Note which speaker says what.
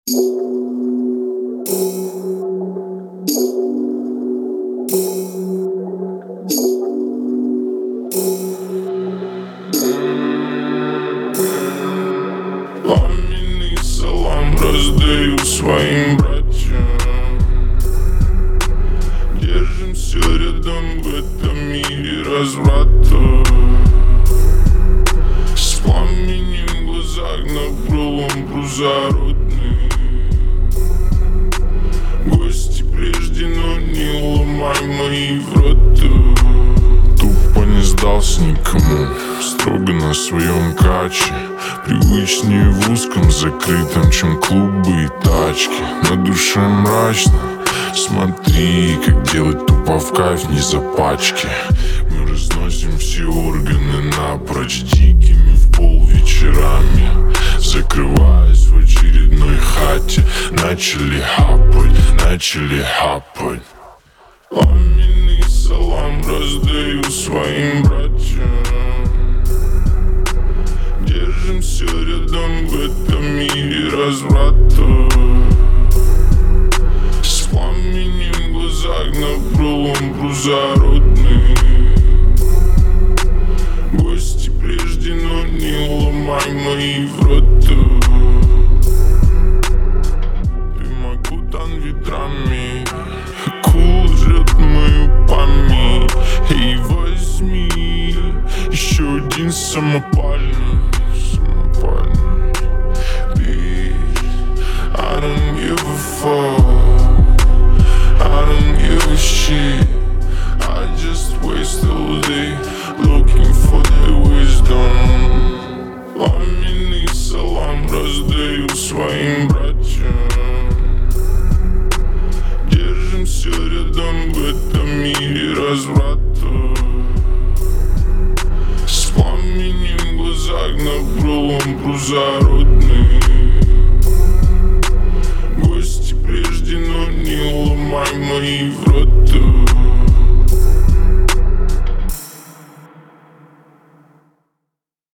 Speaker 1: Пламенный салам раздаю своим братьям. Держимся рядом в этом мире разврата. С пламенем в глазах на пролом зародный. Гости прежде, но не ломай мои врата. Тупо не сдался никому, строго на своем каче. Привычнее в узком закрытом, чем клубы и тачки. На душе мрачно, смотри, как делать тупо в кайф, не за пачки. Мы разносим все органы напрочь, дикими в пол вечерами. Закрываясь в очередной хате, начали хапать. Пламенный салам раздаю своим братьям. Держимся рядом в этом мире разврата. С пламенем в глазах на пролом зародный. Гости прежде, но не ломай мои врата. Ты макутан ветрами, кул жрет мою память. Эй, возьми еще один самопальный. I don't give a fuck, I don't give a shit. I just waste all day looking for the wisdom. Пламенный салам раздаю своим братьям. Держимся рядом в этом мире разврата. С пламенем в глазах на пролом зародный. Гости прежде, но не ломай мои врата.